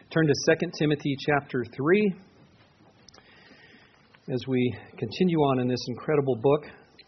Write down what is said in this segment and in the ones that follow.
Turn to 2 Timothy chapter 3 as we continue on in this incredible book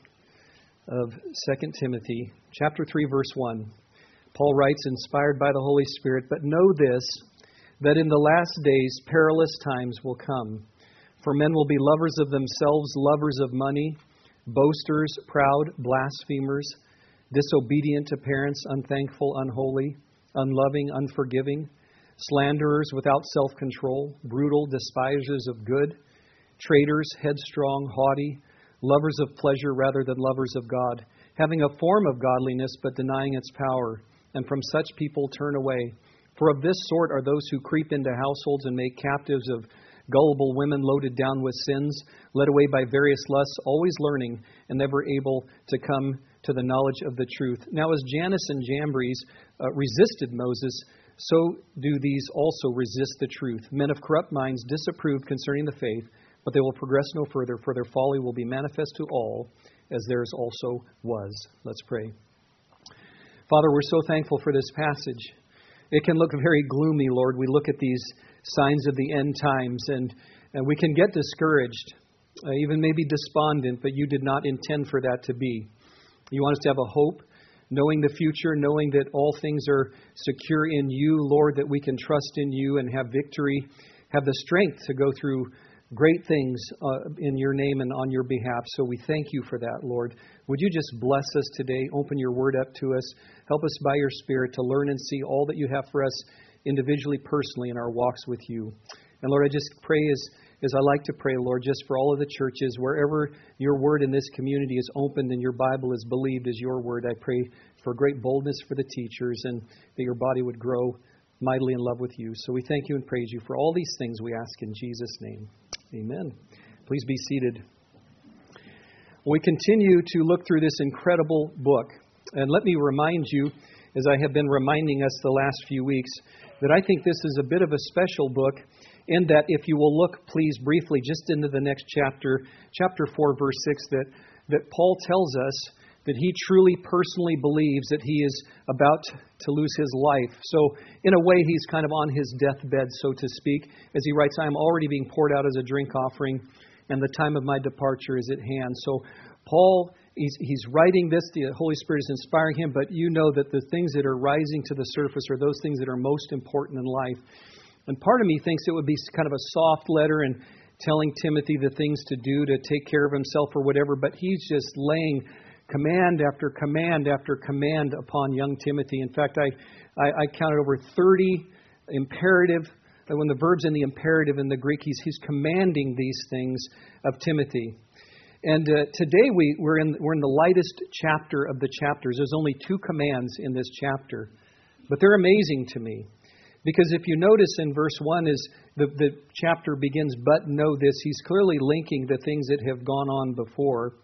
of 2 Timothy. Chapter 3, verse 1. Paul writes, inspired by the Holy Spirit, "But know this, that in the last days perilous times will come. For men will be lovers of themselves, lovers of money, boasters, proud, blasphemers, disobedient to parents, unthankful, unholy, unloving, unforgiving, slanderers, without self-control, brutal, despisers of good, traitors, headstrong, haughty, lovers of pleasure rather than lovers of God, having a form of godliness but denying its power. And from such people turn away. For of this sort are those who creep into households and make captives of gullible women loaded down with sins, led away by various lusts, always learning and never able to come to the knowledge of the truth. Now as Jannes and Jambres resisted Moses, so do these also resist the truth. Men of corrupt minds disapproved concerning the faith, but they will progress no further, for their folly will be manifest to all, as theirs also was." Let's pray. Father, we're so thankful for this passage. It can look very gloomy, Lord. We look at these signs of the end times, and we can get discouraged, even maybe despondent, but you did not intend for that to be. You want us to have a hope, knowing the future, knowing that all things are secure in you, Lord, that we can trust in you and have victory, have the strength to go through great things in your name and on your behalf. So we thank you for that, Lord. Would you just bless us today, open your word up to us, help us by your Spirit to learn and see all that you have for us individually, personally in our walks with you. And Lord, I just pray as I like to pray, Lord, just for all of the churches, wherever your word in this community is opened and your Bible is believed as your word, I pray for great boldness for the teachers and that your body would grow mightily in love with you. So we thank you and praise you for all these things we ask in Jesus' name. Amen. Please be seated. We continue to look through this incredible book. And let me remind you, as I have been reminding us the last few weeks, that I think this is a bit of a special book in that if you will look, please, briefly just into the next chapter, chapter 4, verse 6, that Paul tells us that he truly personally believes that he is about to lose his life. So in a way, he's kind of on his deathbed, so to speak, as he writes, "I am already being poured out as a drink offering, and the time of my departure is at hand." So Paul, he's writing this, the Holy Spirit is inspiring him, but you know that the things that are rising to the surface are those things that are most important in life. And part of me thinks it would be kind of a soft letter and telling Timothy the things to do to take care of himself or whatever, but he's just laying command after command after command upon young Timothy. In fact, I counted over 30 imperative, when the verb's in the imperative in the Greek, he's commanding these things of Timothy. And today we're in the lightest chapter of the chapters. There's only 2 commands in this chapter, but they're amazing to me. Because if you notice in verse 1, as the chapter begins, "But know this," he's clearly linking the things that have gone on before.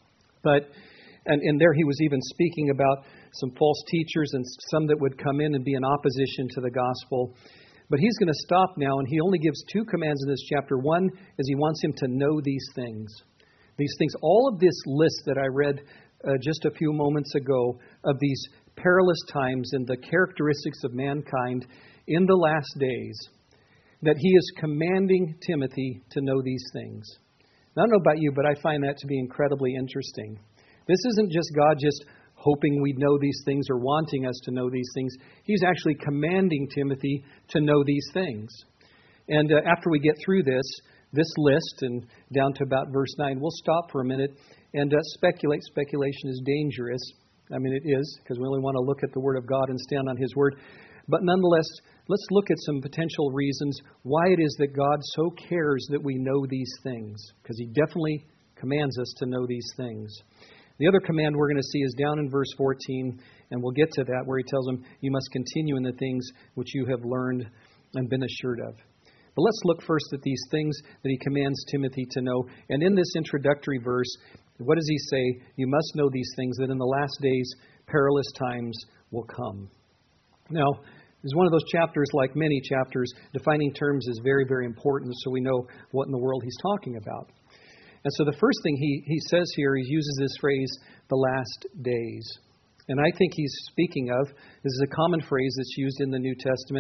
And there he was even speaking about some false teachers and some that would come in and be in opposition to the gospel. But he's going to stop now, and he only gives 2 commands in this chapter. One is he wants him to know these things. These things, all of this list that I read just a few moments ago of these perilous times and the characteristics of mankind in the last days, that he is commanding Timothy to know these things. Now, I don't know about you, but I find that to be incredibly interesting. This isn't just God just hoping we know these things or wanting us to know these things. He's actually commanding Timothy to know these things. And after we get through this list and down to about verse 9, we'll stop for a minute and speculate. Speculation is dangerous. I mean, it is, because we only want to look at the Word of God and stand on His Word. But nonetheless, let's look at some potential reasons why it is that God so cares that we know these things, because He definitely commands us to know these things. The other command we're going to see is down in verse 14, and we'll get to that, where he tells them, "You must continue in the things which you have learned and been assured of." But let's look first at these things that he commands Timothy to know. And in this introductory verse, what does he say? You must know these things, that in the last days perilous times will come. Now, this is one of those chapters, like many chapters, defining terms is very, very important, so we know what in the world he's talking about. And so the first thing he says here, he uses this phrase, the last days. And I think he's speaking of, this is a common phrase that's used in the New Testament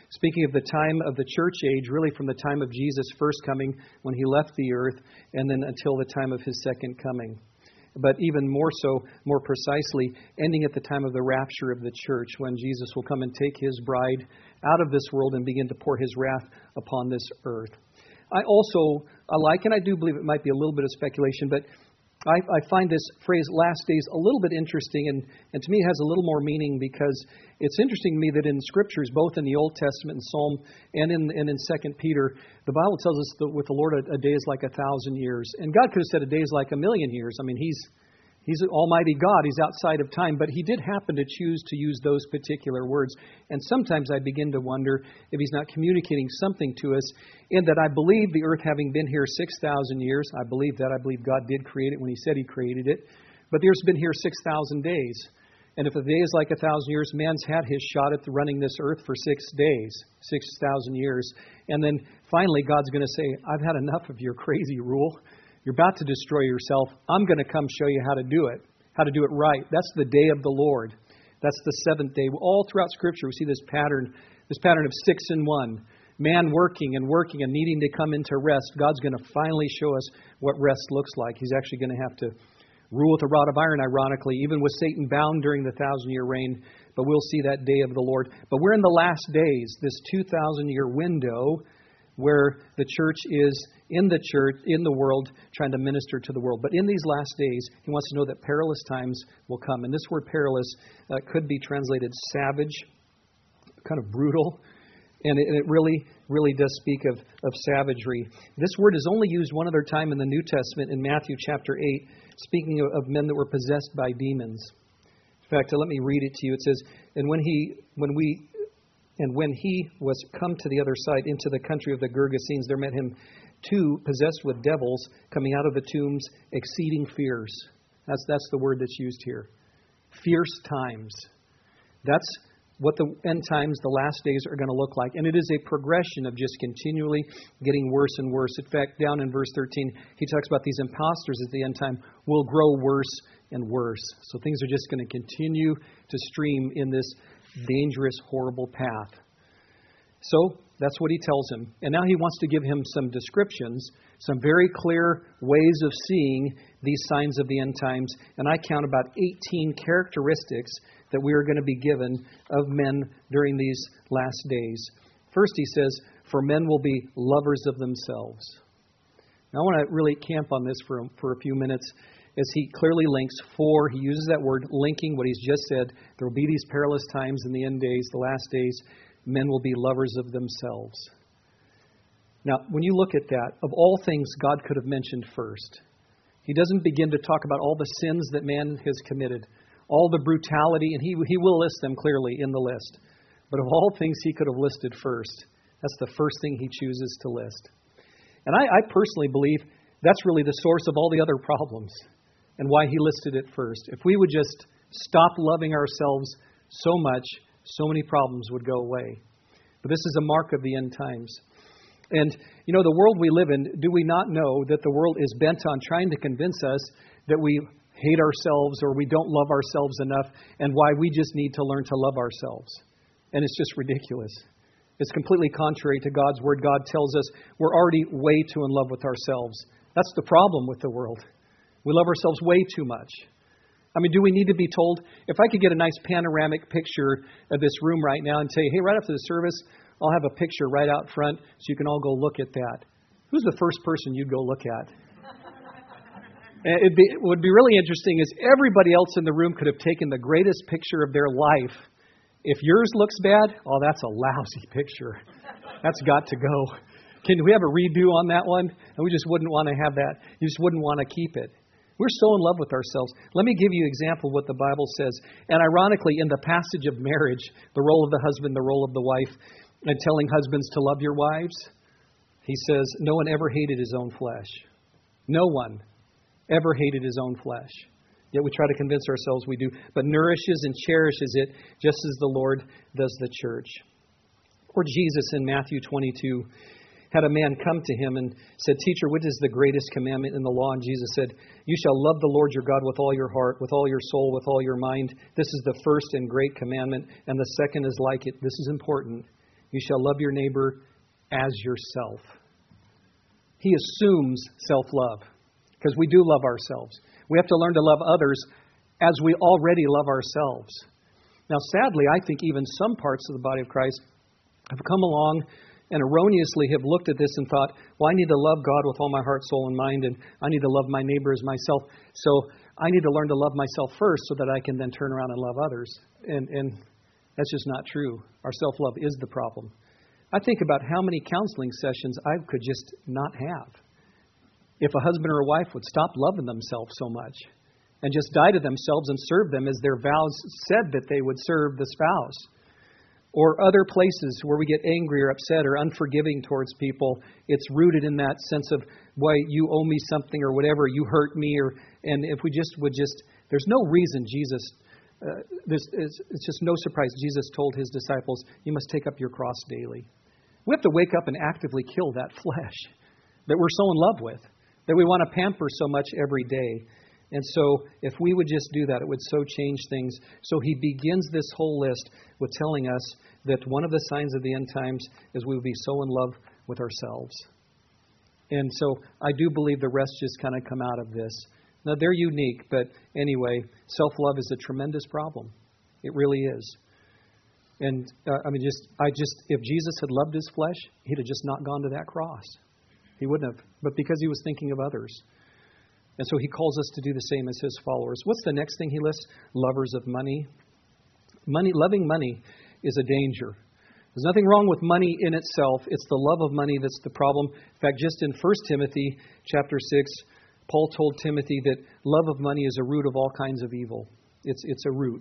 speaking of the time of the church age, really from the time of Jesus' first coming when he left the earth, and then until the time of his second coming. But even more so, more precisely, ending at the time of the rapture of the church, when Jesus will come and take his bride out of this world and begin to pour his wrath upon this earth. I like, and I do believe it might be a little bit of speculation, but I find this phrase, last days, a little bit interesting, and to me it has a little more meaning, because it's interesting to me that in Scriptures, both in the Old Testament and Psalm and in 2 Peter, the Bible tells us that with the Lord a day is like 1,000 years. And God could have said a day is like 1,000,000 years. I mean, He's an almighty God. He's outside of time. But He did happen to choose to use those particular words. And sometimes I begin to wonder if He's not communicating something to us, in that I believe the earth having been here 6,000 years, I believe that. I believe God did create it when He said He created it. But the earth's been here 6,000 days. And if a day is like 1,000 years, man's had his shot at running this earth for 6 days, 6,000 years. And then finally God's going to say, I've had enough of your crazy rule. You're about to destroy yourself. I'm going to come show you how to do it right. That's the day of the Lord. That's the seventh day. All throughout Scripture, we see this pattern of 6 in 1. Man working and needing to come into rest. God's going to finally show us what rest looks like. He's actually going to have to rule with a rod of iron, ironically, even with Satan bound during the 1,000-year reign. But we'll see that day of the Lord. But we're in the last days, this 2,000-year window where the church is in the world, trying to minister to the world. But in these last days, He wants to know that perilous times will come. And this word perilous could be translated savage, kind of brutal. And it really, really does speak of savagery. This word is only used one other time in the New Testament, in Matthew chapter 8, speaking of men that were possessed by demons. In fact, let me read it to you. It says, And when he was come to the other side, into the country of the Gergesenes, there met him 2 possessed with devils, coming out of the tombs, exceeding fierce. That's the word that's used here. Fierce times. That's what the end times, the last days, are going to look like. And it is a progression of just continually getting worse and worse. In fact, down in verse 13, he talks about these impostors at the end time will grow worse and worse. So things are just going to continue to stream in this dangerous, horrible path. So that's what he tells him. And now he wants to give him some descriptions, some very clear ways of seeing these signs of the end times. And I count about 18 characteristics that we are going to be given of men during these last days. First, he says, for men will be lovers of themselves. Now, I want to really camp on this for a few minutes, as he clearly links he uses that word, linking what he's just said. There will be these perilous times in the end days, the last days. Men will be lovers of themselves. Now, when you look at that, of all things God could have mentioned first, He doesn't begin to talk about all the sins that man has committed, all the brutality, and he will list them clearly in the list. But of all things He could have listed first, that's the first thing He chooses to list. And I personally believe that's really the source of all the other problems and why He listed it first. If we would just stop loving ourselves so much, so many problems would go away. But this is a mark of the end times. And, the world we live in, do we not know that the world is bent on trying to convince us that we hate ourselves or we don't love ourselves enough, and why we just need to learn to love ourselves? And it's just ridiculous. It's completely contrary to God's Word. God tells us we're already way too in love with ourselves. That's the problem with the world. We love ourselves way too much. I mean, do we need to be told? If I could get a nice panoramic picture of this room right now and say, hey, right after the service, I'll have a picture right out front so you can all go look at that. Who's the first person you'd go look at? What would be really interesting is everybody else in the room could have taken the greatest picture of their life. If yours looks bad, that's a lousy picture. That's got to go. Can we have a redo on that one? And we just wouldn't want to have that. You just wouldn't want to keep it. We're so in love with ourselves. Let me give you an example of what the Bible says. And ironically, in the passage of marriage, the role of the husband, the role of the wife, and telling husbands to love your wives, he says, no one ever hated his own flesh. No one ever hated his own flesh. Yet we try to convince ourselves we do. But nourishes and cherishes it just as the Lord does the church. Or Jesus in Matthew 22 had a man come to him and said, Teacher, what is the greatest commandment in the law? And Jesus said, You shall love the Lord your God with all your heart, with all your soul, with all your mind. This is the first and great commandment. And the second is like it. This is important. You shall love your neighbor as yourself. He assumes self-love because we do love ourselves. We have to learn to love others as we already love ourselves. Now, sadly, I think even some parts of the body of Christ have come along and erroneously have looked at this and thought, well, I need to love God with all my heart, soul, and mind, and I need to love my neighbor as myself. So I need to learn to love myself first so that I can then turn around and love others. And that's just not true. Our self-love is the problem. I think about how many counseling sessions I could just not have if a husband or a wife would stop loving themselves so much and just die to themselves and serve them as their vows said that they would serve the spouse. Or other places where we get angry or upset or unforgiving towards people, it's rooted in that sense of, why you owe me something or whatever, you hurt me. And if we just would there's no reason Jesus, it's just no surprise Jesus told his disciples, you must take up your cross daily. We have to wake up and actively kill that flesh that we're so in love with, that we want to pamper so much every day. And so if we would just do that, it would so change things. So he begins this whole list with telling us that one of the signs of the end times is we will be so in love with ourselves. And so I do believe the rest just kind of come out of this. Now, they're unique, but anyway, self-love is a tremendous problem. It really is. And if Jesus had loved his flesh, he'd have just not gone to that cross. He wouldn't have. But because he was thinking of others. And so he calls us to do the same as his followers. What's the next thing he lists? Lovers of money. Loving money is a danger. There's nothing wrong with money in itself. It's the love of money that's the problem. In fact, just in 1 Timothy chapter 6, Paul told Timothy that love of money is a root of all kinds of evil. It's a root.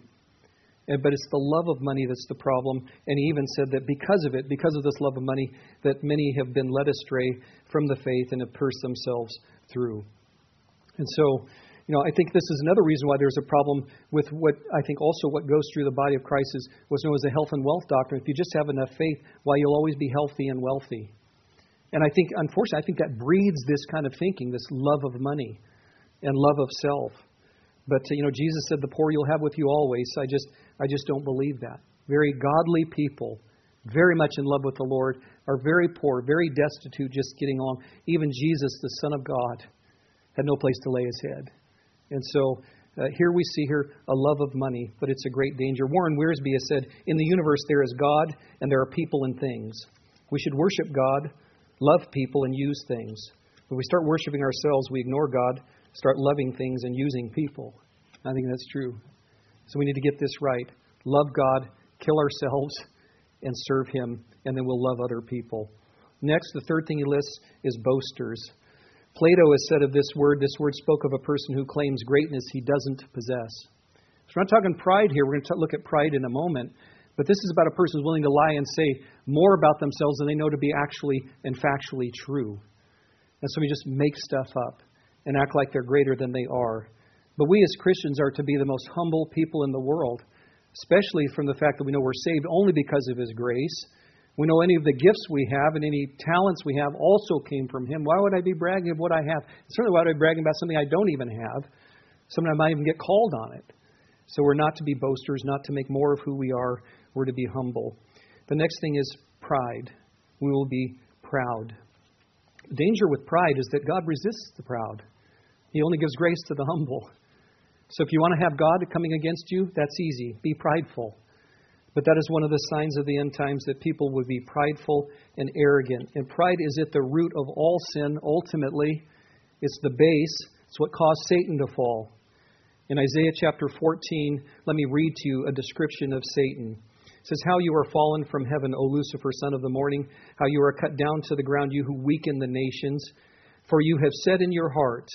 But it's the love of money that's the problem. And he even said that because of this love of money, that many have been led astray from the faith and have pierced themselves through. And so, I think this is another reason why there's a problem with what goes through the body of Christ is what's known as the health and wealth doctrine. If you just have enough faith, you'll always be healthy and wealthy. And I think, unfortunately, that breeds this kind of thinking, this love of money and love of self. But, Jesus said, the poor you'll have with you always. I just don't believe that. Very godly people, very much in love with the Lord, are very poor, very destitute, just getting along. Even Jesus, the Son of God, had no place to lay his head. And so here we see a love of money, but it's a great danger. Warren Wiersbe has said, in the universe there is God and there are people and things. We should worship God, love people, and use things. When we start worshiping ourselves, we ignore God, start loving things and using people. I think that's true. So we need to get this right. Love God, kill ourselves, and serve him, and then we'll love other people. Next, the third thing he lists is boasters. Plato has said of this word spoke of a person who claims greatness he doesn't possess. So we're not talking pride here. We're going to look at pride in a moment. But this is about a person who's willing to lie and say more about themselves than they know to be actually and factually true. And so we just make stuff up and act like they're greater than they are. But we as Christians are to be the most humble people in the world, especially from the fact that we know we're saved only because of his grace. We know any of the gifts we have and any talents we have also came from him. Why would I be bragging of what I have? Certainly why would I be bragging about something I don't even have? Something I might even get called on it. So we're not to be boasters, not to make more of who we are. We're to be humble. The next thing is pride. We will be proud. The danger with pride is that God resists the proud. He only gives grace to the humble. So if you want to have God coming against you, that's easy. Be prideful. But that is one of the signs of the end times, that people would be prideful and arrogant. And pride is at the root of all sin, ultimately. It's the base. It's what caused Satan to fall. In Isaiah chapter 14, let me read to you a description of Satan. It says, how you are fallen from heaven, O Lucifer, son of the morning, how you are cut down to the ground, you who weaken the nations. For you have said in your heart,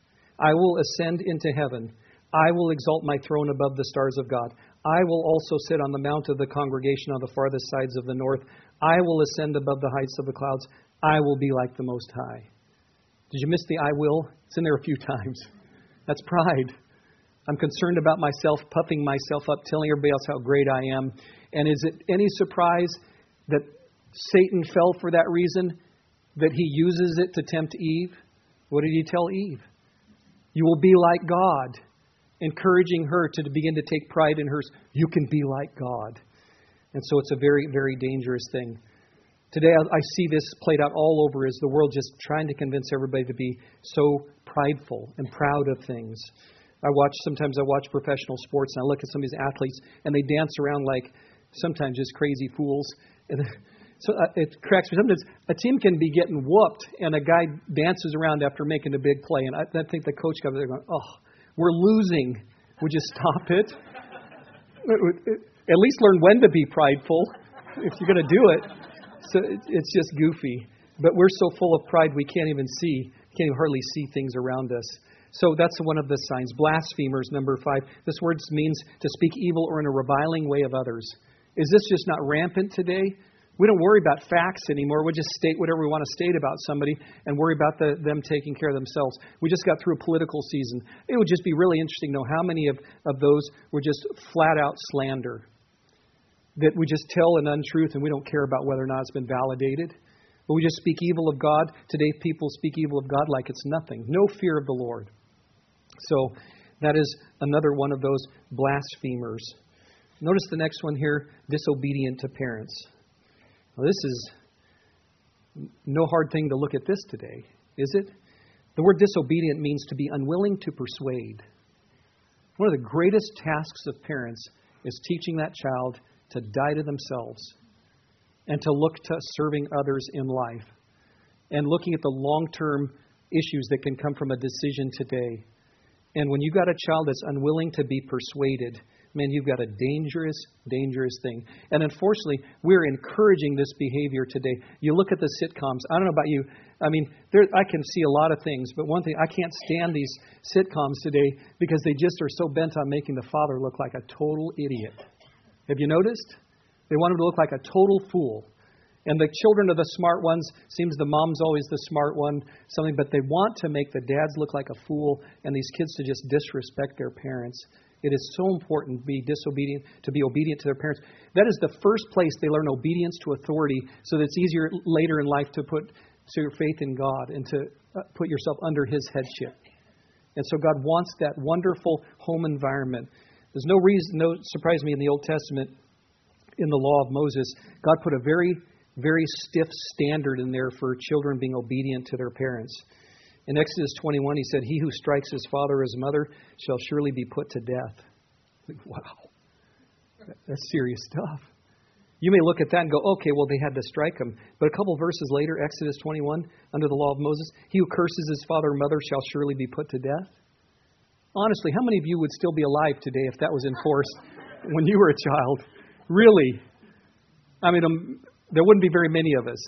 I will ascend into heaven. I will exalt my throne above the stars of God. I will also sit on the mount of the congregation on the farthest sides of the north. I will ascend above the heights of the clouds. I will be like the Most High. Did you miss the I will? It's in there a few times. That's pride. I'm concerned about myself, puffing myself up, telling everybody else how great I am. And is it any surprise that Satan fell for that reason? That he uses it to tempt Eve? What did he tell Eve? You will be like God. Encouraging her to begin to take pride in hers. You can be like God. And so it's a very, very dangerous thing. Today I see this played out all over, is the world just trying to convince everybody to be so prideful and proud of things. Sometimes I watch professional sports and I look at some of these athletes and they dance around like sometimes just crazy fools. And so it cracks me. Sometimes a team can be getting whooped and a guy dances around after making a big play. And I think the coach got there going, "Oh, we're losing. Would you stop it?" At least learn when to be prideful if you're going to do it. So it's just goofy. But we're so full of pride we can't even hardly see things around us. So that's one of the signs. Blasphemers, number 5. This word means to speak evil or in a reviling way of others. Is this just not rampant today? We don't worry about facts anymore. We just state whatever we want to state about somebody and worry about them taking care of themselves. We just got through a political season. It would just be really interesting to know how many of those were just flat out slander. That we just tell an untruth and we don't care about whether or not it's been validated. But we just speak evil of God. Today people speak evil of God like it's nothing. No fear of the Lord. So that is another one of those blasphemers. Notice the next one here, disobedient to parents. Well, this is no hard thing to look at this today, is it? The word disobedient means to be unwilling to persuade. One of the greatest tasks of parents is teaching that child to die to themselves and to look to serving others in life and looking at the long-term issues that can come from a decision today. And when you've got a child that's unwilling to be persuaded, man, you've got a dangerous, dangerous thing. And unfortunately, we're encouraging this behavior today. You look at the sitcoms. I don't know about you. I mean, I can see a lot of things, but one thing, I can't stand these sitcoms today because they just are so bent on making the father look like a total idiot. Have you noticed? They want him to look like a total fool. And the children are the smart ones. Seems the mom's always the smart one. But they want to make the dads look like a fool and these kids to just disrespect their parents. It is so important to be obedient to their parents. That is the first place they learn obedience to authority, so that it's easier later in life to put your faith in God and to put yourself under His headship. And so God wants that wonderful home environment. There's no surprise me in the Old Testament, in the law of Moses, God put a very, very stiff standard in there for children being obedient to their parents. In Exodus 21, He said, "He who strikes his father or his mother shall surely be put to death." Wow. That's serious stuff. You may look at that and go, okay, well, they had to strike him. But a couple verses later, Exodus 21, under the law of Moses, "He who curses his father or mother shall surely be put to death." Honestly, how many of you would still be alive today if that was enforced when you were a child? Really? I mean, there wouldn't be very many of us.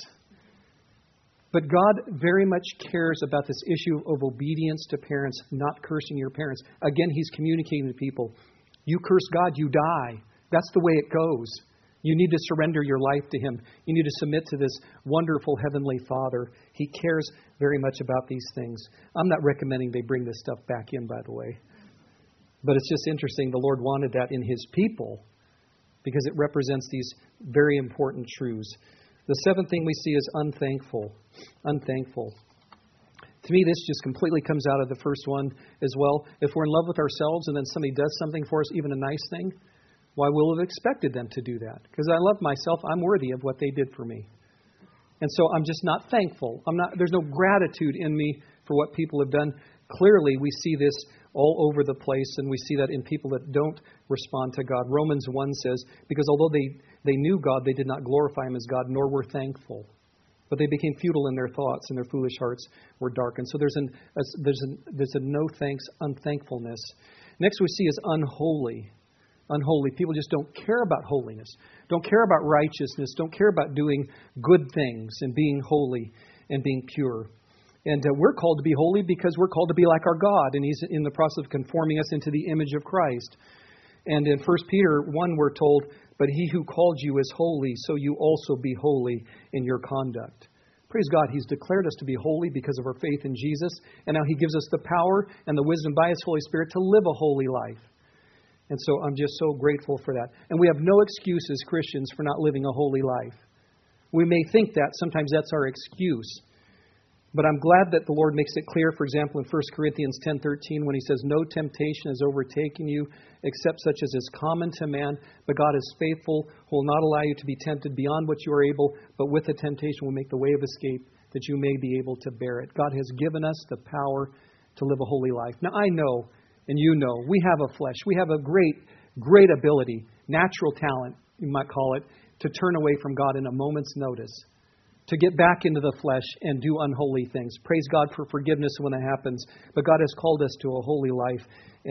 But God very much cares about this issue of obedience to parents, not cursing your parents. Again, He's communicating to people. You curse God, you die. That's the way it goes. You need to surrender your life to Him. You need to submit to this wonderful Heavenly Father. He cares very much about these things. I'm not recommending they bring this stuff back in, by the way. But it's just interesting. The Lord wanted that in His people because it represents these very important truths. The seventh thing we see is unthankful. Unthankful. To me, this just completely comes out of the first one as well. If we're in love with ourselves and then somebody does something for us, even a nice thing, why we'll have expected them to do that. Because I love myself, I'm worthy of what they did for me. And so I'm just not thankful. There's no gratitude in me for what people have done. Clearly, we see this all over the place, and we see that in people that don't respond to God. Romans 1 says, because although they knew God, they did not glorify Him as God, nor were thankful. But they became futile in their thoughts, and their foolish hearts were darkened. So there's a no thanks, unthankfulness. Next we see is unholy. Unholy. People just don't care about holiness, don't care about righteousness, don't care about doing good things and being holy and being pure. And we're called to be holy because we're called to be like our God, and He's in the process of conforming us into the image of Christ. And in 1 Peter 1, we're told, "But He who called you is holy, so you also be holy in your conduct." Praise God, He's declared us to be holy because of our faith in Jesus, and now He gives us the power and the wisdom by His Holy Spirit to live a holy life. And so I'm just so grateful for that. And we have no excuse as Christians for not living a holy life. We may think that sometimes that's our excuse. But I'm glad that the Lord makes it clear, for example, in 1 Corinthians 10:13, when he says, "No temptation has overtaken you except such as is common to man, but God is faithful, who will not allow you to be tempted beyond what you are able, but with the temptation will make the way of escape, that you may be able to bear it." God has given us the power to live a holy life. Now, I know, and you know, we have a flesh. We have a great ability, natural talent, you might call it, to turn away from God in a moment's notice, to get back into the flesh and do unholy things. Praise God for forgiveness when that happens. But God has called us to a holy life,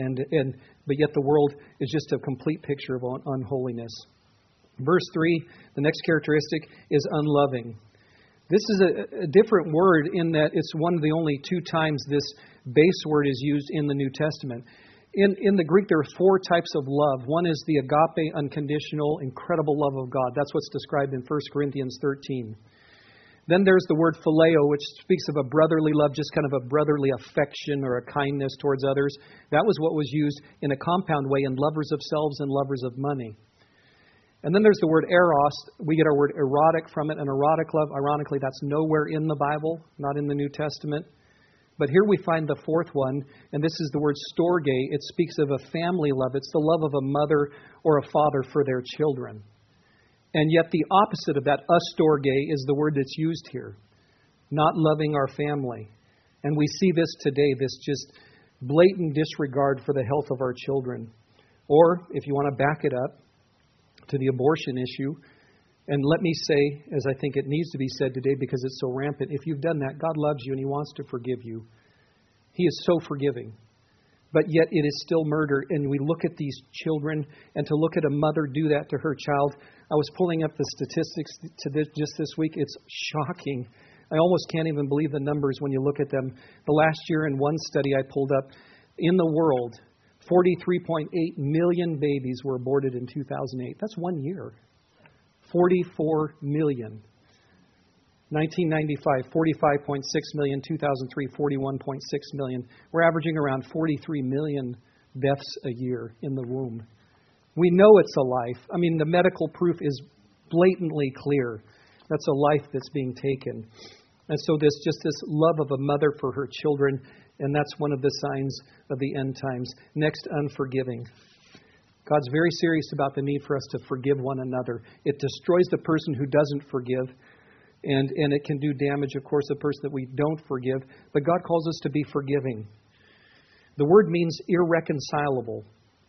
but yet the world is just a complete picture of unholiness. Verse 3, the next characteristic is unloving. This is a different word in that it's one of the only two times this base word is used in the New Testament. In the Greek, there are four types of love. One is the agape, unconditional, incredible love of God. That's what's described in 1 Corinthians 13. Then there's the word phileo, which speaks of a brotherly love, just kind of a brotherly affection or a kindness towards others. That was what was used in a compound way in lovers of selves and lovers of money. And then there's the word eros. We get our word erotic from it, an erotic love. Ironically, that's nowhere in the Bible, not in the New Testament. But here we find the fourth one, and this is the word storge. It speaks of a family love. It's the love of a mother or a father for their children. And yet the opposite of that, astorge, is the word that's used here. Not loving our family. And we see this today, this just blatant disregard for the health of our children. Or, if you want to back it up to the abortion issue, and let me say, as I think it needs to be said today because it's so rampant, if you've done that, God loves you and He wants to forgive you. He is so forgiving. But yet it is still murder, and we look at these children, and to look at a mother do that to her child. I was pulling up the statistics just this week. It's shocking. I almost can't even believe the numbers when you look at them. The last year in one study I pulled up, in the world, 43.8 million babies were aborted in 2008. That's 1 year. 44 million. 1995, 45.6 million. 2003, 41.6 million. We're averaging around 43 million deaths a year in the womb. We know it's a life. I mean, the medical proof is blatantly clear. That's a life that's being taken. And so this love of a mother for her children, and that's one of the signs of the end times. Next, unforgiving. God's very serious about the need for us to forgive one another. It destroys the person who doesn't forgive. And it can do damage, of course, the person that we don't forgive. But God calls us to be forgiving. The word means irreconcilable.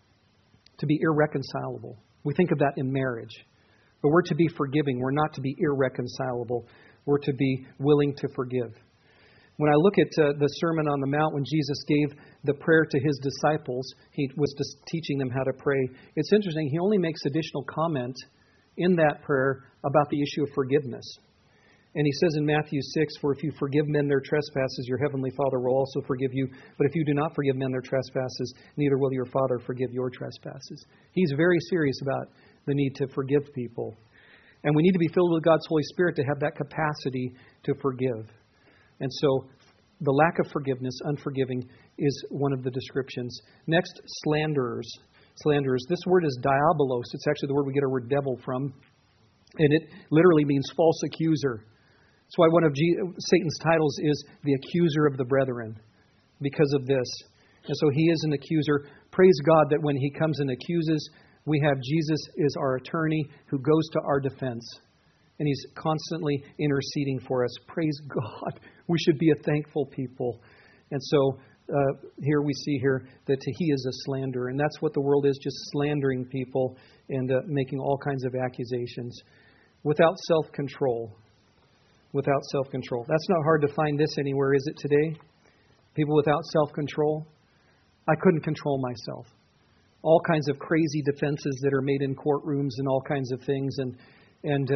To be irreconcilable. We think of that in marriage. But we're to be forgiving. We're not to be irreconcilable. We're to be willing to forgive. When I look at the Sermon on the Mount, when Jesus gave the prayer to His disciples, He was just teaching them how to pray. It's interesting. He only makes additional comment in that prayer about the issue of forgiveness. And He says in Matthew 6, "For if you forgive men their trespasses, your heavenly Father will also forgive you. But if you do not forgive men their trespasses, neither will your Father forgive your trespasses." He's very serious about the need to forgive people. And we need to be filled with God's Holy Spirit to have that capacity to forgive. And so the lack of forgiveness, unforgiving, is one of the descriptions. Next, slanderers. Slanderers. This word is diabolos. It's actually the word we get our word devil from. And it literally means false accuser. That's why one of Satan's titles is the accuser of the brethren, because of this. And so he is an accuser. Praise God that when he comes and accuses, we have Jesus as our attorney who goes to our defense. And He's constantly interceding for us. Praise God. We should be a thankful people. And so here we see here that He is a slanderer. And that's what the world is, just slandering people and making all kinds of accusations. Without self-control. Without self-control. That's not hard to find this anywhere, is it today? People without self-control. I couldn't control myself. All kinds of crazy defenses that are made in courtrooms and all kinds of things. And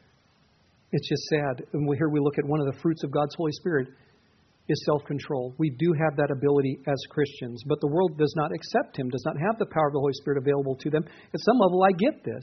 it's just sad. And here we look at one of the fruits of God's Holy Spirit is self-control. We do have that ability as Christians, but the world does not accept Him, does not have the power of the Holy Spirit available to them. At some level, I get this.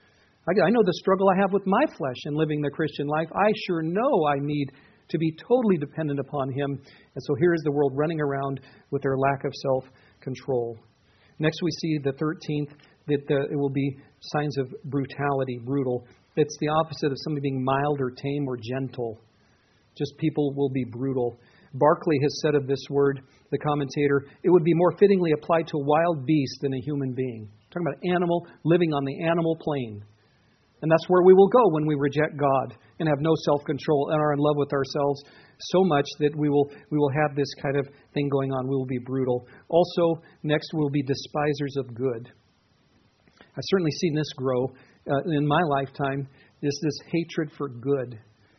I know the struggle I have with my flesh in living the Christian life. I sure know I need to be totally dependent upon Him. And so here is the world running around with their lack of self-control. Next we see the 13th, that it will be signs of brutality, brutal. It's the opposite of somebody being mild or tame or gentle. Just people will be brutal. Barclay has said of this word, the commentator, it would be more fittingly applied to a wild beast than a human being. Talking about an animal living on the animal plane. And that's where we will go when we reject God and have no self-control and are in love with ourselves so much that we will have this kind of thing going on. We will be brutal. Also, next, we will be despisers of good. I've certainly seen this grow in my lifetime, this hatred for good.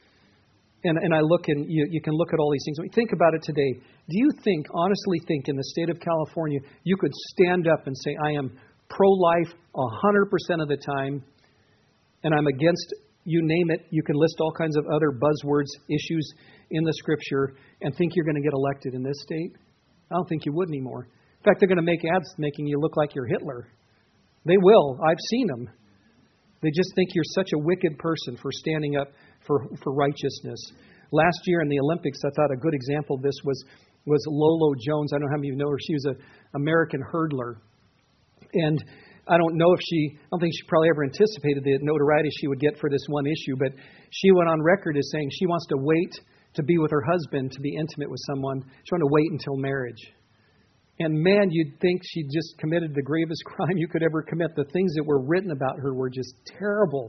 And I look, and you can look at all these things. When you think about it today, do you think, honestly think, in the state of California, you could stand up and say, I am pro-life 100% of the time, and I'm against, you name it, you can list all kinds of other buzzwords, issues in the Scripture, and think you're going to get elected in this state? I don't think you would anymore. In fact, they're going to make ads making you look like you're Hitler. They will. I've seen them. They just think you're such a wicked person for standing up for righteousness. Last year in the Olympics, I thought a good example of this was Lolo Jones. I don't know how many of you know her. She was an American hurdler. And I don't think she probably ever anticipated the notoriety she would get for this one issue, but she went on record as saying she wants to wait to be with her husband, to be intimate with someone. She wanted to wait until marriage. And man, you'd think she just committed the gravest crime you could ever commit. The things that were written about her were just terrible.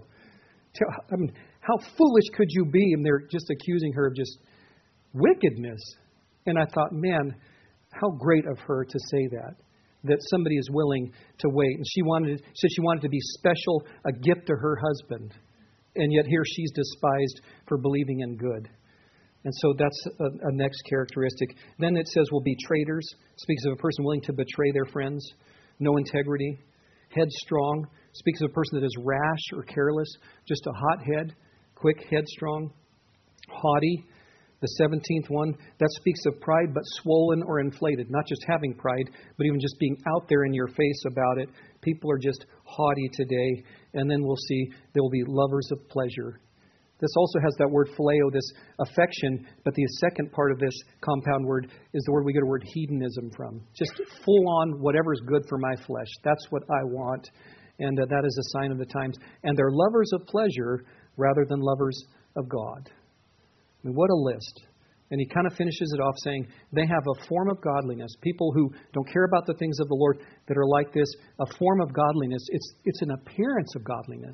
I mean, how foolish could you be? And they're just accusing her of just wickedness. And I thought, man, how great of her to say that somebody is willing to wait. And she said she wanted to be special, a gift to her husband. And yet here she's despised for believing in good. And so that's a next characteristic. Then it says will be traitors. Speaks of a person willing to betray their friends. No integrity. Headstrong. Speaks of a person that is rash or careless. Just a hot head. Quick, headstrong. Haughty. The 17th one, that speaks of pride, but swollen or inflated. Not just having pride, but even just being out there in your face about it. People are just haughty today. And then we'll see there will be lovers of pleasure. This also has that word phileo, this affection, but the second part of this compound word is the word we get the word hedonism from. Just full on whatever is good for my flesh. That's what I want. And that is a sign of the times. And they're lovers of pleasure rather than lovers of God. I mean, what a list. And he kind of finishes it off saying they have a form of godliness. People who don't care about the things of the Lord that are like this, a form of godliness. It's an appearance of godliness.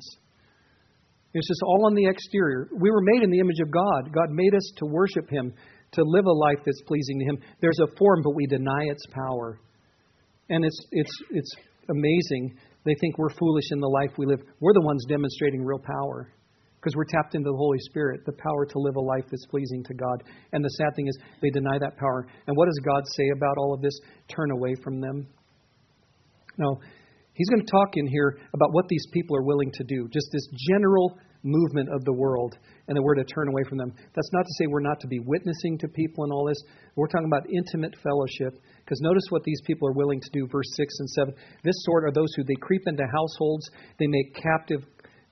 It's just all on the exterior. We were made in the image of God. God made us to worship Him, to live a life that's pleasing to Him. There's a form, but we deny its power. And it's amazing. They think we're foolish in the life we live. We're the ones demonstrating real power because we're tapped into the Holy Spirit, the power to live a life that's pleasing to God. And the sad thing is they deny that power. And what does God say about all of this? Turn away from them. No. He's going to talk in here about what these people are willing to do. Just this general movement of the world and that we're to turn away from them. That's not to say we're not to be witnessing to people and all this. We're talking about intimate fellowship. Because notice what these people are willing to do, verse 6 and 7. This sort are those who they creep into households. They make captives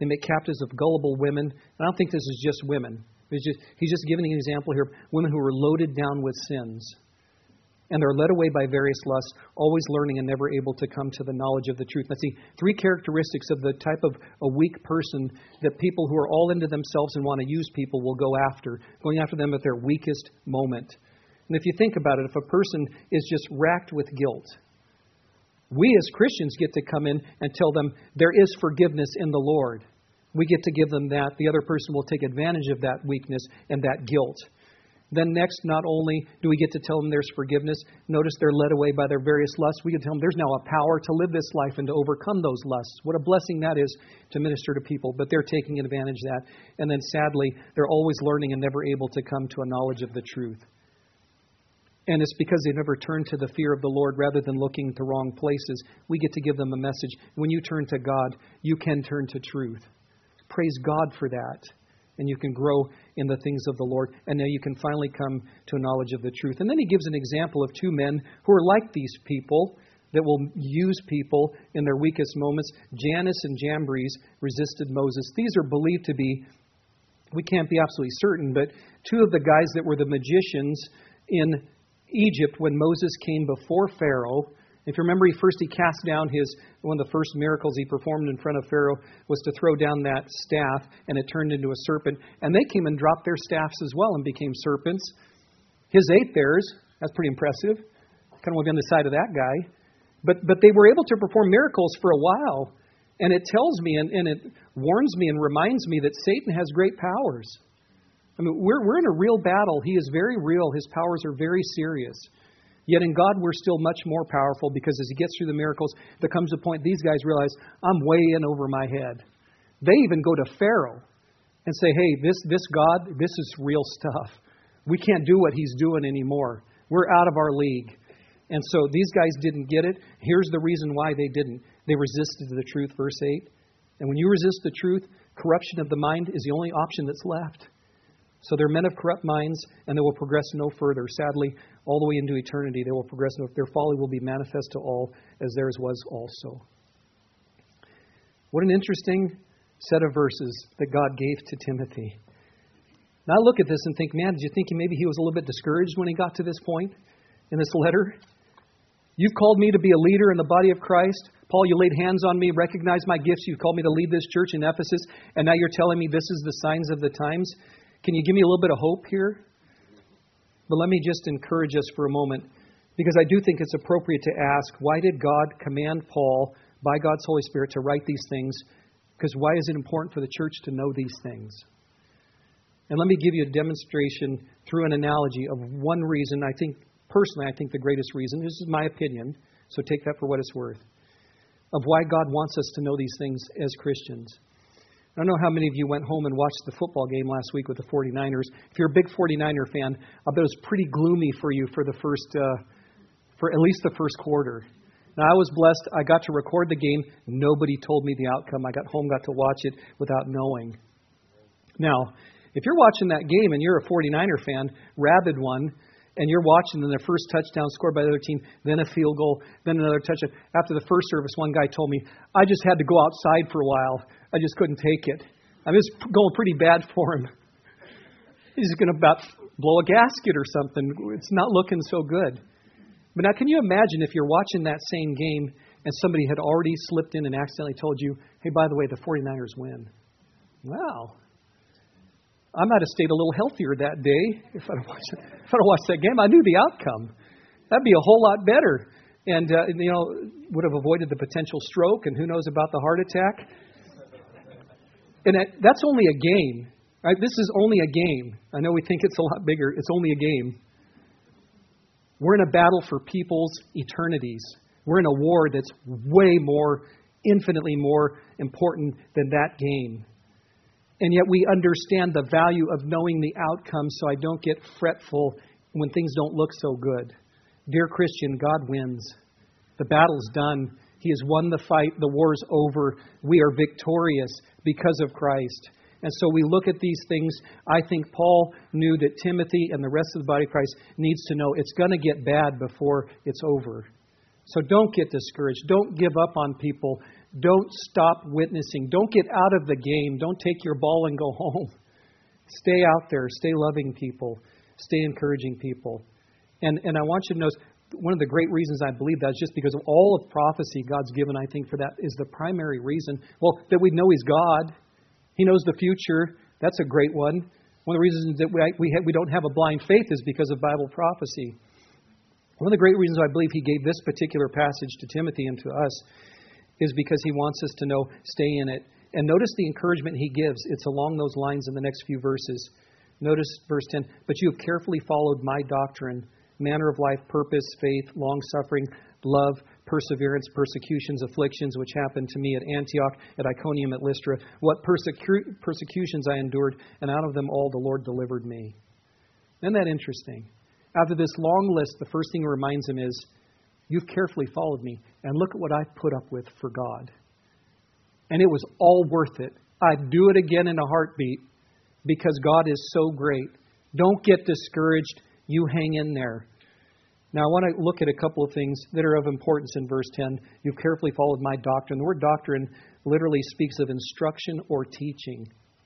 of gullible women. And I don't think this is just women. He's just giving an example here. Women who are loaded down with sins. And they're led away by various lusts, always learning and never able to come to the knowledge of the truth. Now, see, three characteristics of the type of a weak person that people who are all into themselves and want to use people will go after, going after them at their weakest moment. And if you think about it, if a person is just racked with guilt, we as Christians get to come in and tell them there is forgiveness in the Lord. We get to give them that. The other person will take advantage of that weakness and that guilt. Then next, not only do we get to tell them there's forgiveness, notice they're led away by their various lusts. We can tell them there's now a power to live this life and to overcome those lusts. What a blessing that is to minister to people, but they're taking advantage of that. And then sadly, they're always learning and never able to come to a knowledge of the truth. And it's because they never turn to the fear of the Lord rather than looking to wrong places. We get to give them a message. When you turn to God, you can turn to truth. Praise God for that. And you can grow in the things of the Lord. And now you can finally come to a knowledge of the truth. And then he gives an example of two men who are like these people that will use people in their weakest moments. Jannes and Jambres resisted Moses. These are believed to be, we can't be absolutely certain, but two of the guys that were the magicians in Egypt when Moses came before Pharaoh If you remember, he cast down one of the first miracles he performed in front of Pharaoh was to throw down that staff, and it turned into a serpent. And they came and dropped their staffs as well and became serpents. His ate theirs. That's pretty impressive. Kind of want to be on the side of that guy. But they were able to perform miracles for a while. And it tells me and it warns me and reminds me that Satan has great powers. I mean, we're in a real battle. He is very real. His powers are very serious. Yet in God, we're still much more powerful because as he gets through the miracles, there comes a point these guys realize, I'm way in over my head. They even go to Pharaoh and say, hey, this God, this is real stuff. We can't do what he's doing anymore. We're out of our league. And so these guys didn't get it. Here's the reason why they didn't. They resisted the truth, verse 8. And when you resist the truth, corruption of the mind is the only option that's left. So they're men of corrupt minds, and they will progress no further. Sadly, all the way into eternity, they will progress no further. Their folly will be manifest to all, as theirs was also. What an interesting set of verses that God gave to Timothy. Now I look at this and think, man, did you think maybe he was a little bit discouraged when he got to this point in this letter? You've called me to be a leader in the body of Christ. Paul, you laid hands on me, recognized my gifts. You've called me to lead this church in Ephesus, and now you're telling me this is the signs of the times. Can you give me a little bit of hope here? But let me just encourage us for a moment, because I do think it's appropriate to ask, why did God command Paul, by God's Holy Spirit, to write these things? Because why is it important for the church to know these things? And let me give you a demonstration through an analogy of one reason, I think the greatest reason, this is my opinion, so take that for what it's worth, of why God wants us to know these things as Christians. I don't know how many of you went home and watched the football game last week with the 49ers. If you're a big 49er fan, I bet it was pretty gloomy for you for at least the first quarter. Now, I was blessed. I got to record the game. Nobody told me the outcome. I got home, got to watch it without knowing. Now, if you're watching that game and you're a 49er fan, rabid one, and you're watching the first touchdown scored by the other team, then a field goal, then another touchdown. After the first service, one guy told me, I just had to go outside for a while. I just couldn't take it. I mean, it's going pretty bad for him. He's going to about blow a gasket or something. It's not looking so good. But now, can you imagine if you're watching that same game and somebody had already slipped in and accidentally told you, hey, by the way, the 49ers win? Wow. I might have stayed a little healthier that day if I'd watched that game. I knew the outcome. That'd be a whole lot better. And, would have avoided the potential stroke, and who knows about the heart attack. And that's only a game. Right? This is only a game. I know we think it's a lot bigger. It's only a game. We're in a battle for people's eternities. We're in a war that's way more, infinitely more important than that game. And yet we understand the value of knowing the outcome so I don't get fretful when things don't look so good. Dear Christian, God wins. The battle's done. He has won the fight. The war's over. We are victorious because of Christ. And so we look at these things. I think Paul knew that Timothy and the rest of the body of Christ needs to know it's going to get bad before it's over. So don't get discouraged. Don't give up on people. Don't stop witnessing. Don't get out of the game. Don't take your ball and go home. Stay out there. Stay loving people. Stay encouraging people. And I want you to notice, one of the great reasons I believe that is just because of all of prophecy God's given, I think, for that is the primary reason. Well, that we know He's God. He knows the future. That's a great one. One of the reasons that we don't have a blind faith is because of Bible prophecy. One of the great reasons I believe He gave this particular passage to Timothy and to us is because He wants us to know, stay in it. And notice the encouragement He gives. It's along those lines in the next few verses. Notice verse 10. But you have carefully followed my doctrine, manner of life, purpose, faith, long-suffering, love, perseverance, persecutions, afflictions, which happened to me at Antioch, at Iconium, at Lystra. What persecutions I endured, and out of them all the Lord delivered me. Isn't that interesting? After this long list, the first thing He reminds him is, you've carefully followed me, and look at what I've put up with for God. And it was all worth it. I'd do it again in a heartbeat because God is so great. Don't get discouraged. You hang in there. Now, I want to look at a couple of things that are of importance in verse 10. You've carefully followed my doctrine. The word doctrine literally speaks of instruction or teaching.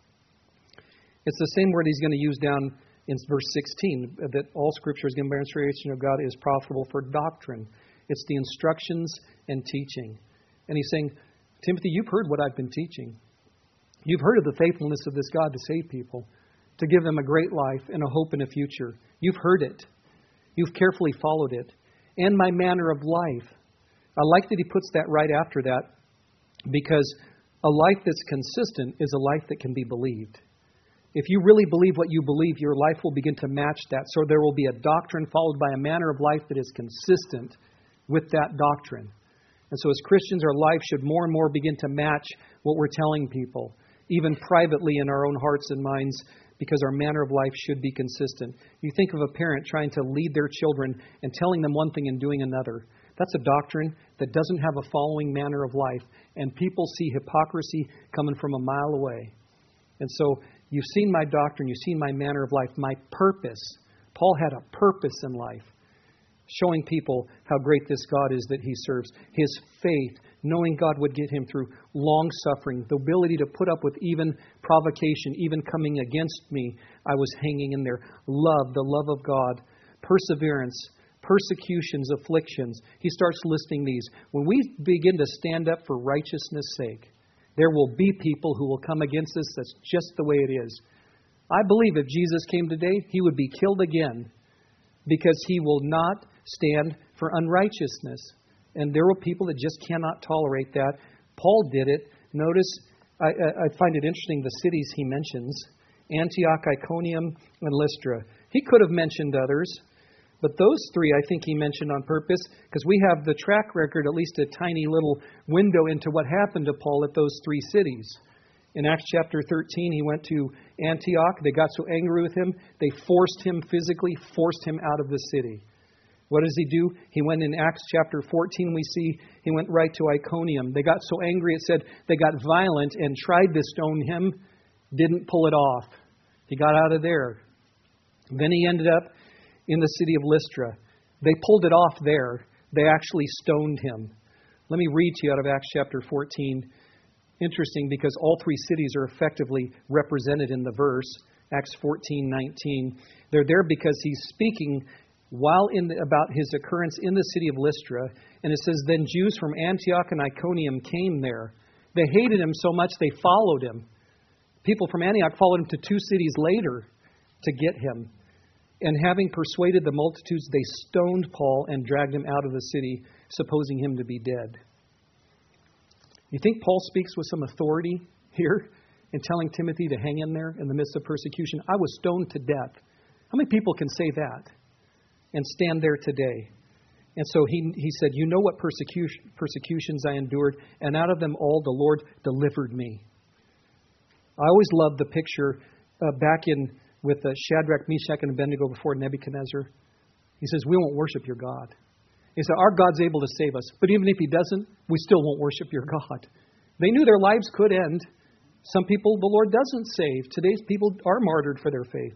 It's the same word he's going to use down in verse 16, that all Scripture is given by inspiration of God is profitable for doctrine. It's the instructions and teaching. And he's saying, Timothy, you've heard what I've been teaching. You've heard of the faithfulness of this God to save people, to give them a great life and a hope and a future. You've heard it. You've carefully followed it. And my manner of life. I like that he puts that right after that, because a life that's consistent is a life that can be believed. If you really believe what you believe, your life will begin to match that. So there will be a doctrine followed by a manner of life that is consistent with that doctrine. And so as Christians, our life should more and more begin to match what we're telling people, even privately in our own hearts and minds, because our manner of life should be consistent. You think of a parent trying to lead their children and telling them one thing and doing another. That's a doctrine that doesn't have a following manner of life, and people see hypocrisy coming from a mile away. And so you've seen my doctrine, you've seen my manner of life, my purpose. Paul had a purpose in life, showing people how great this God is that he serves. His faith, knowing God would get him through long suffering, the ability to put up with even provocation, even coming against me. I was hanging in there. Love, the love of God, perseverance, persecutions, afflictions. He starts listing these. When we begin to stand up for righteousness' sake, there will be people who will come against us. That's just the way it is. I believe if Jesus came today, he would be killed again, because he will not stand for unrighteousness. And there will people that just cannot tolerate that. Paul did it. Notice, I find it interesting, the cities he mentions, Antioch, Iconium, and Lystra. He could have mentioned others, but those three I think he mentioned on purpose, because we have the track record, at least a tiny little window into what happened to Paul at those three cities. In Acts chapter 13, he went to Antioch. They got so angry with him, they forced him physically, forced him out of the city. What does he do? He went in Acts chapter 14, we see he went right to Iconium. They got so angry, it said they got violent and tried to stone him, didn't pull it off. He got out of there. Then he ended up in the city of Lystra. They pulled it off there. They actually stoned him. Let me read to you out of Acts chapter 14. Interesting, because all three cities are effectively represented in the verse, Acts 14:19. They're there because he's speaking about his occurrence in the city of Lystra. And it says, then Jews from Antioch and Iconium came there. They hated him so much they followed him. People from Antioch followed him to 2 cities later to get him. And having persuaded the multitudes, they stoned Paul and dragged him out of the city, supposing him to be dead. You think Paul speaks with some authority here in telling Timothy to hang in there in the midst of persecution? I was stoned to death. How many people can say that and stand there today? And so he said, you know what persecutions I endured, and out of them all the Lord delivered me. I always loved the picture back in with Shadrach, Meshach, and Abednego before Nebuchadnezzar. He says, we won't worship your God. He said, our God's able to save us. But even if he doesn't, we still won't worship your God. They knew their lives could end. Some people the Lord doesn't save. Today's people are martyred for their faith.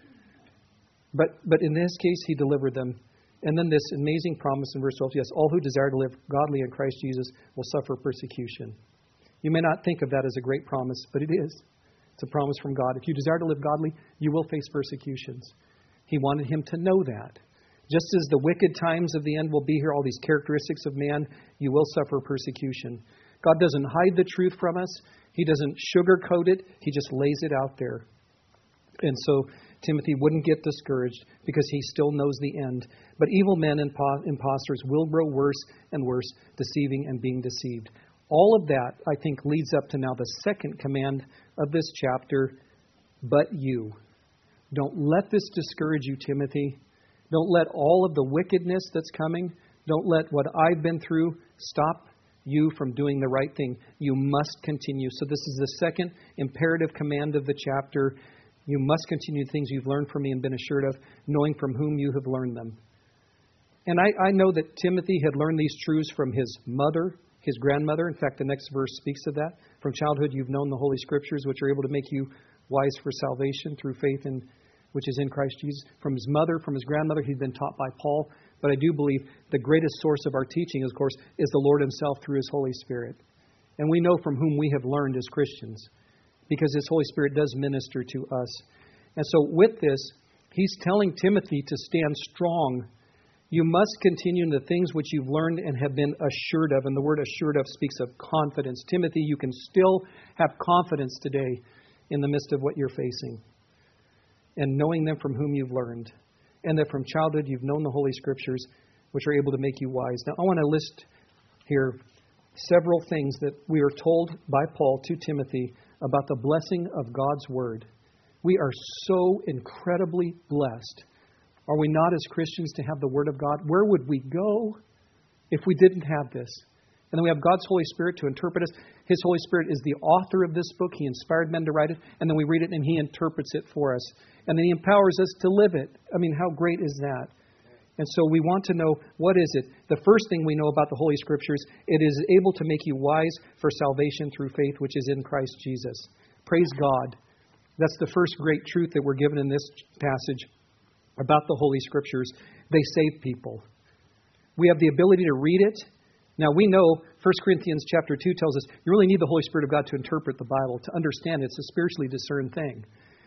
But in this case, he delivered them. And then this amazing promise in verse 12, yes, all who desire to live godly in Christ Jesus will suffer persecution. You may not think of that as a great promise, but it is. It's a promise from God. If you desire to live godly, you will face persecutions. He wanted him to know that. Just as the wicked times of the end will be here, all these characteristics of man, you will suffer persecution. God doesn't hide the truth from us. He doesn't sugarcoat it. He just lays it out there. And so Timothy wouldn't get discouraged because he still knows the end. But evil men and impostors will grow worse and worse, deceiving and being deceived. All of that, I think, leads up to now the second command of this chapter, but you. Don't let this discourage you, Timothy. Don't let all of the wickedness that's coming, don't let what I've been through stop you from doing the right thing. You must continue. So this is the second imperative command of the chapter. You must continue the things you've learned from me and been assured of, knowing from whom you have learned them. And I know that Timothy had learned these truths from his mother, his grandmother. In fact, the next verse speaks of that. From childhood you've known the Holy Scriptures, which are able to make you wise for salvation through faith in which is in Christ Jesus. From his mother, from his grandmother, he'd been taught by Paul. But I do believe the greatest source of our teaching, of course, is the Lord himself through his Holy Spirit. And we know from whom we have learned as Christians, because his Holy Spirit does minister to us. And so with this, he's telling Timothy to stand strong You must continue in the things which you've learned and have been assured of. And the word assured of speaks of confidence. Timothy, you can still have confidence today in the midst of what you're facing. And knowing them from whom you've learned. And that from childhood you've known the Holy Scriptures, which are able to make you wise. Now, I want to list here several things that we are told by Paul to Timothy about the blessing of God's Word. We are so incredibly blessed. Are we not, as Christians, to have the Word of God? Where would we go if we didn't have this? And then we have God's Holy Spirit to interpret us. His Holy Spirit is the author of this book. He inspired men to write it. And then we read it and He interprets it for us. And then He empowers us to live it. I mean, how great is that? And so we want to know, what is it? The first thing we know about the Holy Scriptures, it is able to make you wise for salvation through faith, which is in Christ Jesus. Praise God. That's the first great truth that we're given in this passage about the Holy Scriptures. They save people. We have the ability to read it. Now we know 1 Corinthians chapter 2 tells us you really need the Holy Spirit of God to interpret the Bible, to understand it's a spiritually discerned thing.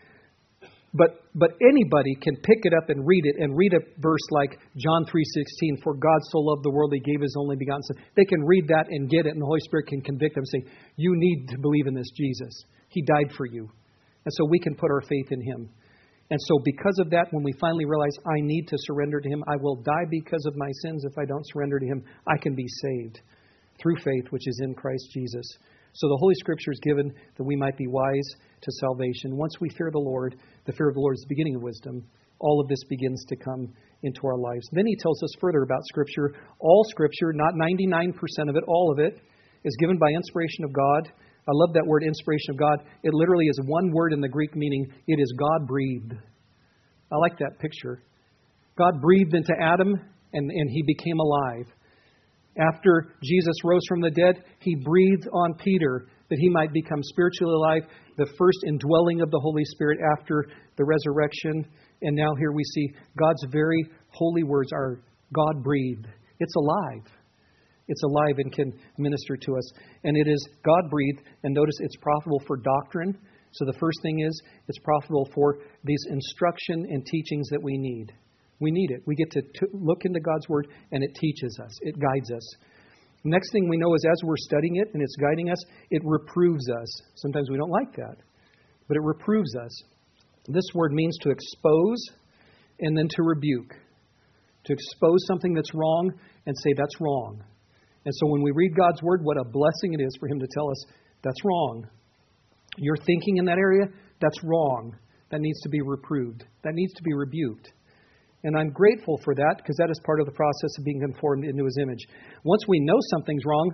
But anybody can pick it up and read it and read a verse like John 3:16, for God so loved the world He gave His only begotten Son. They can read that and get it, and the Holy Spirit can convict them and say, you need to believe in this Jesus. He died for you. And so we can put our faith in Him. And so because of that, when we finally realize I need to surrender to Him, I will die because of my sins if I don't surrender to Him, I can be saved through faith, which is in Christ Jesus. So the Holy Scripture is given that we might be wise to salvation. Once we fear the Lord, the fear of the Lord is the beginning of wisdom. All of this begins to come into our lives. Then he tells us further about Scripture. All Scripture, not 99% of it, all of it, is given by inspiration of God. I love that word, inspiration of God. It literally is one word in the Greek meaning it is God-breathed. I like that picture. God breathed into Adam and he became alive. After Jesus rose from the dead, He breathed on Peter that he might become spiritually alive, the first indwelling of the Holy Spirit after the resurrection. And now here we see God's very holy words are God-breathed. It's alive. It's alive and can minister to us. And it is God-breathed. And notice it's profitable for doctrine. So the first thing is it's profitable for these instruction and teachings that we need. We need it. We get to look into God's Word and it teaches us. It guides us. Next thing we know is as we're studying it and it's guiding us, it reproves us. Sometimes we don't like that, but it reproves us. This word means to expose and then to rebuke. To expose something that's wrong and say that's wrong. And so when we read God's Word, what a blessing it is for Him to tell us that's wrong. You're thinking in that area, that's wrong. That needs to be reproved. That needs to be rebuked. And I'm grateful for that because that is part of the process of being conformed into His image. Once we know something's wrong,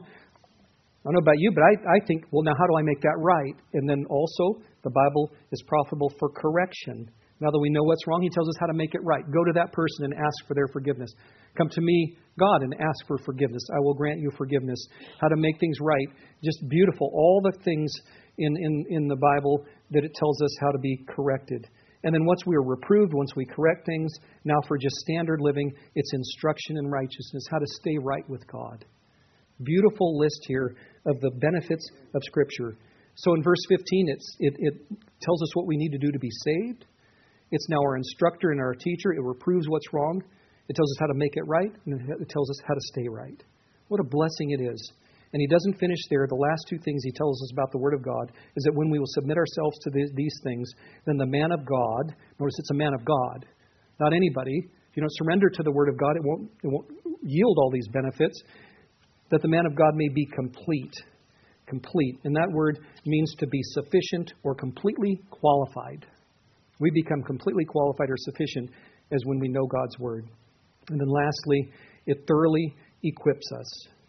I don't know about you, but I think, well, now how do I make that right? And then also, the Bible is profitable for correction. Now that we know what's wrong, He tells us how to make it right. Go to that person and ask for their forgiveness. Come to me, God, and ask for forgiveness. I will grant you forgiveness. How to make things right. Just beautiful. All the things in the Bible that it tells us how to be corrected. And then once we are reproved, once we correct things, now for just standard living, it's instruction in righteousness, how to stay right with God. Beautiful list here of the benefits of Scripture. So in verse 15, it tells us what we need to do to be saved. It's now our instructor and our teacher. It reproves what's wrong. It tells us how to make it right, and it tells us how to stay right. What a blessing it is. And he doesn't finish there. The last two things he tells us about the Word of God is that when we will submit ourselves to these things, then the man of God, notice it's a man of God, not anybody. If you don't surrender to the Word of God, it won't yield all these benefits. That the man of God may be complete. Complete. And that word means to be sufficient or completely qualified. We become completely qualified or sufficient as when we know God's Word. And then lastly, it thoroughly equips us.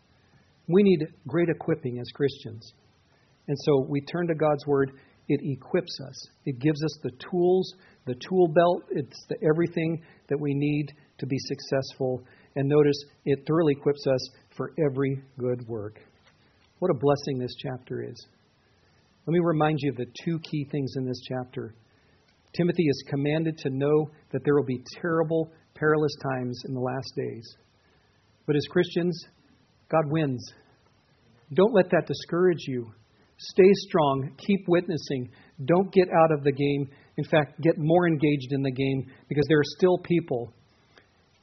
We need great equipping as Christians. And so we turn to God's Word. It equips us. It gives us the tools, the tool belt. It's the everything that we need to be successful. And notice, it thoroughly equips us for every good work. What a blessing this chapter is. Let me remind you of the two key things in this chapter. Timothy is commanded to know that there will be terrible, perilous times in the last days. But as Christians, God wins. Don't let that discourage you. Stay strong. Keep witnessing. Don't get out of the game. In fact, get more engaged in the game because there are still people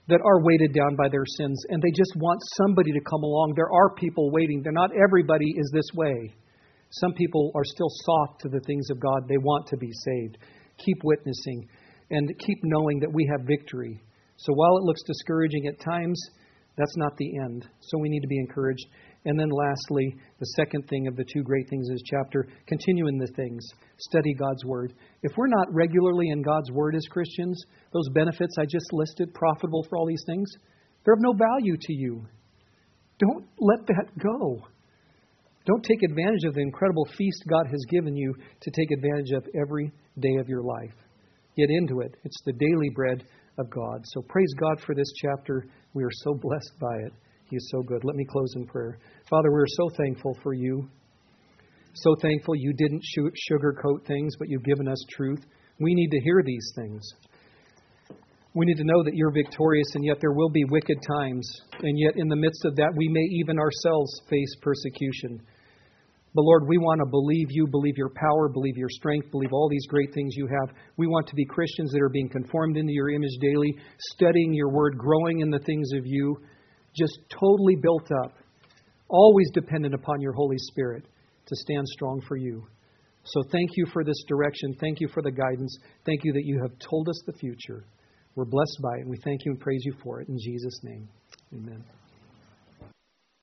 that are weighted down by their sins, and they just want somebody to come along. There are people waiting. Not everybody is this way. Some people are still soft to the things of God. They want to be saved. Keep witnessing and keep knowing that we have victory. So while it looks discouraging at times, that's not the end. So we need to be encouraged. And then lastly, the second thing of the two great things in this chapter, continue in the things. Study God's Word. If we're not regularly in God's Word as Christians, those benefits I just listed, profitable for all these things, they're of no value to you. Don't let that go. Don't take advantage of the incredible feast God has given you to take advantage of every day of your life. Get into it. It's the daily bread of God. So praise God for this chapter. We are so blessed by it. He is so good. Let me close in prayer. Father, we're so thankful for you. So thankful you didn't sugarcoat things, but you've given us truth. We need to hear these things. We need to know that you're victorious, and yet there will be wicked times. And yet in the midst of that, we may even ourselves face persecution. But Lord, we want to believe you, believe your power, believe your strength, believe all these great things you have. We want to be Christians that are being conformed into your image daily, studying your word, growing in the things of you, just totally built up, always dependent upon your Holy Spirit to stand strong for you. So thank you for this direction. Thank you for the guidance. Thank you that you have told us the future. We're blessed by it, and we thank you and praise you for it. In Jesus' name, amen.